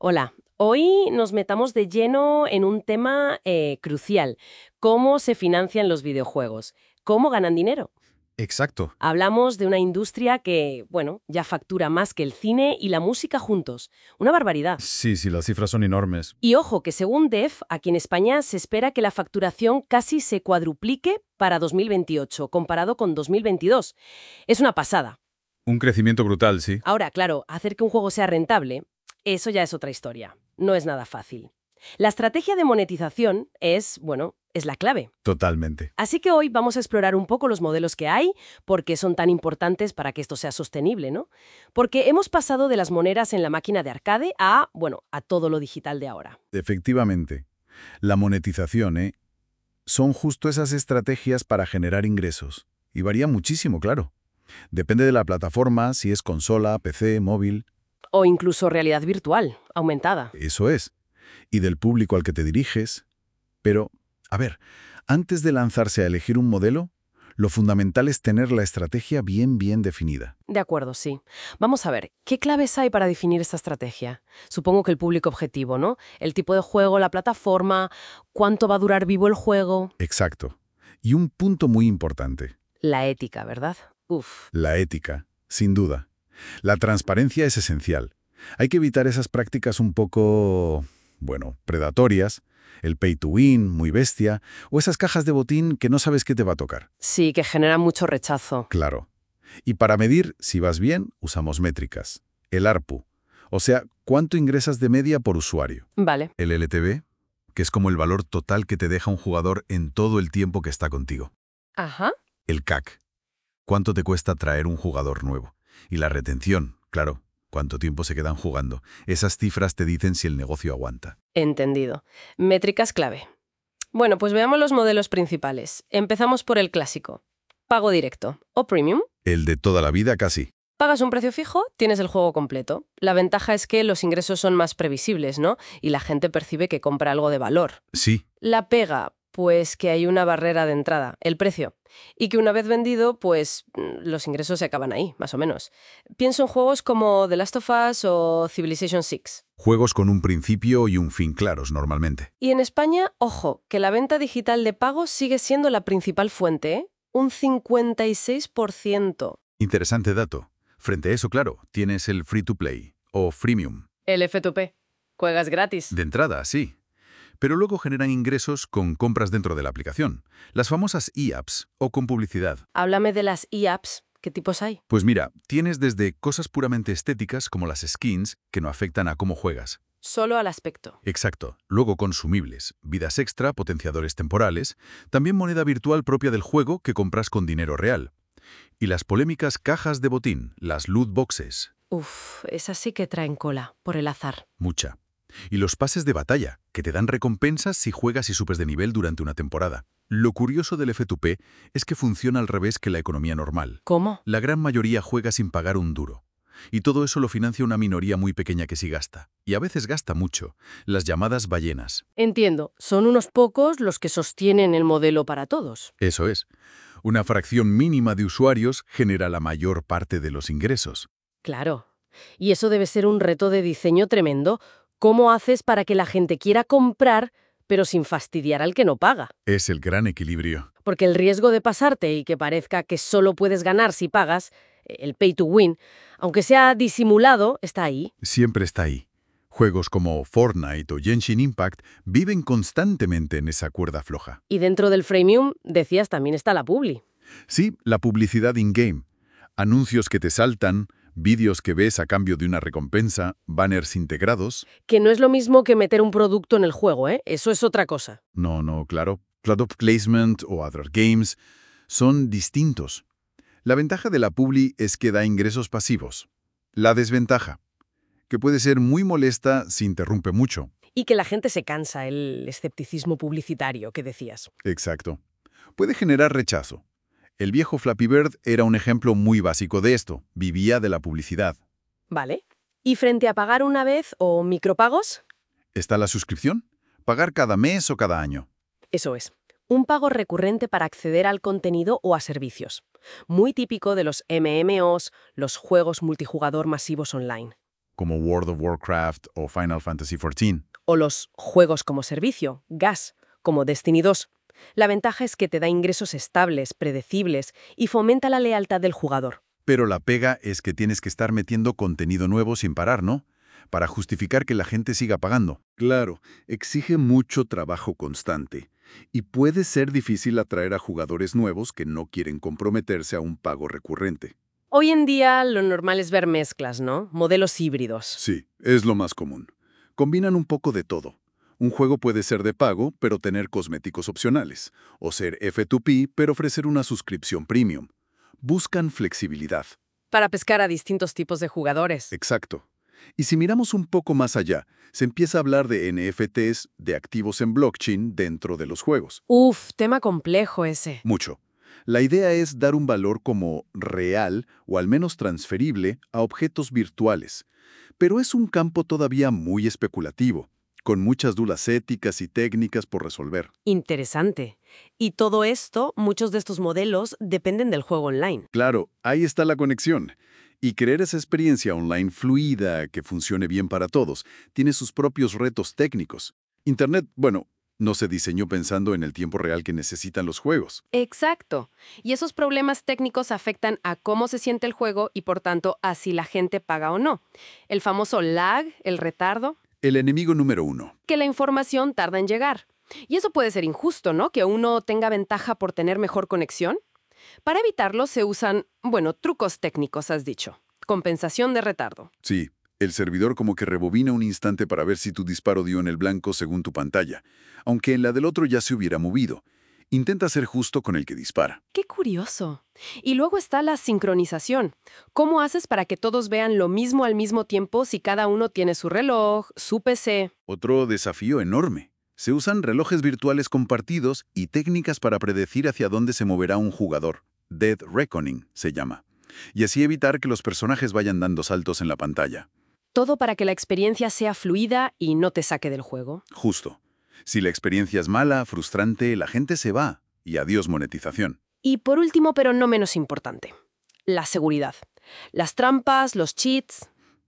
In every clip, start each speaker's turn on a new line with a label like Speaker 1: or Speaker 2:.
Speaker 1: Hola, hoy nos metamos de lleno en un tema crucial, cómo se financian los videojuegos, cómo ganan dinero.
Speaker 2: Exacto.
Speaker 1: Hablamos de una industria que, bueno, ya factura más que el cine y la música juntos. Una barbaridad.
Speaker 2: Sí, sí, las cifras son enormes.
Speaker 1: Y ojo, que según DEF, aquí en España se espera que la facturación casi se cuadruplique para 2028, comparado con 2022. Es una pasada.
Speaker 2: Un crecimiento brutal, sí.
Speaker 1: Ahora, claro, hacer que un juego sea rentable, eso ya es otra historia. No es nada fácil. La estrategia de monetización es, bueno, es la clave.
Speaker 2: Totalmente.
Speaker 1: Así que hoy vamos a explorar un poco los modelos que hay, por qué son tan importantes para que esto sea sostenible, ¿no? Porque hemos pasado de las monedas en la máquina de arcade a, bueno, a todo lo digital de ahora.
Speaker 2: Efectivamente. La monetización, son justo esas estrategias para generar ingresos. Y varía muchísimo, claro. Depende de la plataforma, si es consola, PC, móvil.
Speaker 1: O incluso realidad virtual, aumentada.
Speaker 2: Eso es. Y del público al que te diriges. Pero, a ver, antes de lanzarse a elegir un modelo, lo fundamental es tener la estrategia bien definida.
Speaker 1: De acuerdo, sí. Vamos a ver, ¿qué claves hay para definir esta estrategia? Supongo que el público objetivo, ¿no? El tipo de juego, la plataforma, cuánto va a durar vivo el juego.
Speaker 2: Exacto. Y un punto muy importante.
Speaker 1: La ética, ¿verdad? Uf.
Speaker 2: La ética, sin duda. La transparencia es esencial. Hay que evitar esas prácticas un poco, bueno, predatorias, el pay to win, muy bestia, o esas cajas de botín que no sabes qué te va a tocar.
Speaker 1: Sí, que genera mucho rechazo.
Speaker 2: Claro. Y para medir si vas bien, usamos métricas. El ARPU, o sea, cuánto ingresas de media por usuario.
Speaker 1: Vale.
Speaker 2: El LTV, que es como el valor total que te deja un jugador en todo el tiempo que está contigo.
Speaker 1: Ajá.
Speaker 2: El CAC, cuánto te cuesta traer un jugador nuevo. Y la retención, claro, cuánto tiempo se quedan jugando. Esas cifras te dicen si el negocio aguanta.
Speaker 1: Entendido. Métricas clave. Bueno, pues veamos los modelos principales. Empezamos por el clásico. Pago directo o premium.
Speaker 2: El de toda la vida casi.
Speaker 1: Pagas un precio fijo, tienes el juego completo. La ventaja es que los ingresos son más previsibles, ¿no? Y la gente percibe que compra algo de valor.
Speaker 2: Sí,
Speaker 1: La pega, pues que hay una barrera de entrada, el precio. Y que una vez vendido, pues los ingresos se acaban ahí, más o menos. Pienso en juegos como The Last of Us o Civilization VI.
Speaker 2: juegos con un principio y un fin claros normalmente.
Speaker 1: Y en España, ojo, que la venta digital de pago sigue siendo la principal fuente, ¿eh? Un 56%.
Speaker 2: Interesante dato. Frente a eso, claro, tienes el free to play o freemium.
Speaker 1: El F2P. Juegas gratis.
Speaker 2: De entrada, sí. Pero luego generan ingresos con compras dentro de la aplicación. Las famosas e-apps o con publicidad.
Speaker 1: Háblame de las e-apps. ¿Qué tipos hay?
Speaker 2: Pues mira, tienes desde cosas puramente estéticas como las skins que no afectan a cómo juegas.
Speaker 1: Solo al aspecto.
Speaker 2: Exacto. Luego consumibles, vidas extra, potenciadores temporales, también moneda virtual propia del juego que compras con dinero real. Y las polémicas cajas de botín, las loot boxes.
Speaker 1: Uf, esas sí que traen cola, por el azar.
Speaker 2: Mucha. Y los pases de batalla, que te dan recompensas si juegas y subes de nivel durante una temporada. Lo curioso del F2P es que funciona al revés que la economía normal.
Speaker 1: ¿Cómo?
Speaker 2: La gran mayoría juega sin pagar un duro. Y todo eso lo financia una minoría muy pequeña que sí gasta. Y a veces gasta mucho. Las llamadas ballenas.
Speaker 1: Entiendo, son unos pocos los que sostienen el modelo para todos.
Speaker 2: Eso es. Una fracción mínima de usuarios genera la mayor parte de los ingresos.
Speaker 1: Claro. Y eso debe ser un reto de diseño tremendo. ¿Cómo haces para que la gente quiera comprar, pero sin fastidiar al que no paga?
Speaker 2: Es el gran equilibrio.
Speaker 1: Porque el riesgo de pasarte y que parezca que solo puedes ganar si pagas, el pay to win, aunque sea disimulado, está ahí.
Speaker 2: Siempre está ahí. Juegos como Fortnite o Genshin Impact viven constantemente en esa cuerda floja.
Speaker 1: Y dentro del freemium, decías, también está la publi.
Speaker 2: Sí, la publicidad in-game. Anuncios que te saltan, vídeos que ves a cambio de una recompensa, banners integrados.
Speaker 1: Que no es lo mismo que meter un producto en el juego, ¿eh? Eso es otra cosa.
Speaker 2: No, claro. Product placement o other games son distintos. La ventaja de la publi es que da ingresos pasivos. La desventaja, que puede ser muy molesta si interrumpe mucho.
Speaker 1: Y que la gente se cansa, el escepticismo publicitario que decías.
Speaker 2: Exacto. Puede generar rechazo. El viejo Flappy Bird era un ejemplo muy básico de esto. Vivía de la publicidad.
Speaker 1: ¿Vale? ¿Y frente a pagar una vez o micropagos?
Speaker 2: ¿Está la suscripción? Pagar cada mes o cada año.
Speaker 1: Eso es. Un pago recurrente para acceder al contenido o a servicios. Muy típico de los MMOs, los juegos multijugador masivos online.
Speaker 2: como World of Warcraft o Final Fantasy XIV.
Speaker 1: O los juegos como servicio, GaaS, como Destiny 2. La ventaja es que te da ingresos estables, predecibles y fomenta la lealtad del jugador.
Speaker 2: Pero la pega es que tienes que estar metiendo contenido nuevo sin parar, ¿no? Para justificar que la gente siga pagando.
Speaker 3: Claro, exige mucho trabajo constante y puede ser difícil atraer a jugadores nuevos que no quieren comprometerse a un pago recurrente.
Speaker 1: Hoy en día lo normal es ver mezclas, ¿no? Modelos híbridos.
Speaker 3: Sí, es lo más común. Combinan un poco de todo. Un juego puede ser de pago, pero tener cosméticos opcionales, o ser F2P, pero ofrecer una suscripción premium. Buscan flexibilidad.
Speaker 1: Para pescar a distintos tipos de jugadores.
Speaker 3: Exacto. Y si miramos un poco más allá, se empieza a hablar de NFTs, de activos en blockchain, dentro de los juegos.
Speaker 1: Uf, tema complejo ese.
Speaker 3: Mucho. La idea es dar un valor como real, o al menos transferible, a objetos virtuales. Pero es un campo todavía muy especulativo, con muchas dudas éticas y técnicas por resolver.
Speaker 1: Interesante. Y todo esto, muchos de estos modelos dependen del juego online.
Speaker 3: Claro, ahí está la conexión. Y crear esa experiencia online fluida, que funcione bien para todos, tiene sus propios retos técnicos. Internet, bueno, no se diseñó pensando en el tiempo real que necesitan los juegos.
Speaker 1: Exacto. Y esos problemas técnicos afectan a cómo se siente el juego y, por tanto, a si la gente paga o no. El famoso lag, el retardo,
Speaker 3: El enemigo número 1.
Speaker 1: que la información tarda en llegar. Y eso puede ser injusto, ¿no? Que uno tenga ventaja por tener mejor conexión. Para evitarlo se usan, trucos técnicos, has dicho. Compensación de retardo.
Speaker 3: Sí, el servidor como que rebobina un instante para ver si tu disparo dio en el blanco según tu pantalla, aunque en la del otro ya se hubiera movido. Intenta ser justo con el que dispara.
Speaker 1: ¡Qué curioso! Y luego está la sincronización. ¿Cómo haces para que todos vean lo mismo al mismo tiempo si cada uno tiene su reloj, su PC?
Speaker 3: Otro desafío enorme. Se usan relojes virtuales compartidos y técnicas para predecir hacia dónde se moverá un jugador. Dead Reckoning se llama. Y así evitar que los personajes vayan dando saltos en la pantalla.
Speaker 1: Todo para que la experiencia sea fluida y no te saque del juego.
Speaker 3: Justo. Si la experiencia es mala, frustrante, la gente se va. Y adiós monetización.
Speaker 1: Y por último, pero no menos importante, la seguridad. Las trampas, los cheats.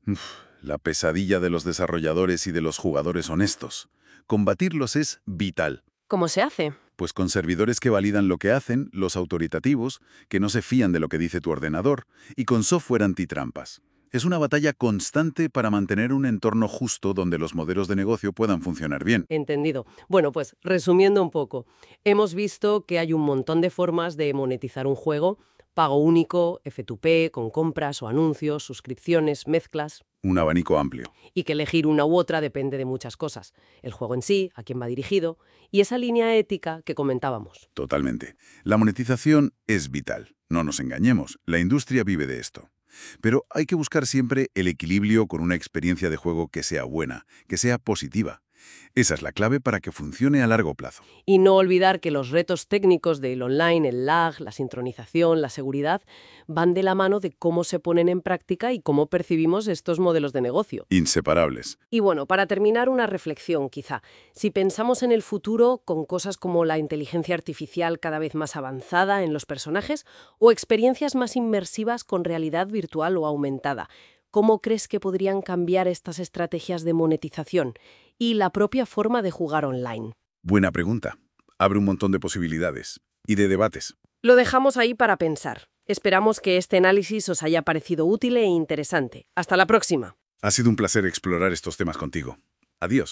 Speaker 3: La pesadilla de los desarrolladores y de los jugadores honestos. Combatirlos es vital.
Speaker 1: ¿Cómo se hace?
Speaker 3: Pues con servidores que validan lo que hacen, los autoritativos, que no se fían de lo que dice tu ordenador, y con software antitrampas. Es una batalla constante para mantener un entorno justo donde los modelos de negocio puedan funcionar bien.
Speaker 1: Entendido. Bueno, pues resumiendo un poco, hemos visto que hay un montón de formas de monetizar un juego: pago único, F2P, con compras o anuncios, suscripciones, mezclas,
Speaker 3: Un abanico amplio.
Speaker 1: y que elegir una u otra depende de muchas cosas: el juego en sí, a quién va dirigido y esa línea ética que comentábamos.
Speaker 3: Totalmente. La monetización es vital. No nos engañemos, la industria vive de esto. Pero hay que buscar siempre el equilibrio con una experiencia de juego que sea buena, que sea positiva. Esa es la clave para que funcione a largo plazo.
Speaker 1: Y no olvidar que los retos técnicos del online, el lag, la sincronización, la seguridad, van de la mano de cómo se ponen en práctica y cómo percibimos estos modelos de negocio.
Speaker 3: Inseparables.
Speaker 1: Y bueno, para terminar, una reflexión quizá. Si pensamos en el futuro con cosas como la inteligencia artificial cada vez más avanzada en los personajes o experiencias más inmersivas con realidad virtual o aumentada, ¿cómo crees que podrían cambiar estas estrategias de monetización y la propia forma de jugar online?
Speaker 3: Buena pregunta. Abre un montón de posibilidades y de debates.
Speaker 1: Lo dejamos ahí para pensar. Esperamos que este análisis os haya parecido útil e interesante. Hasta la próxima.
Speaker 3: Ha sido un placer explorar estos temas contigo. Adiós.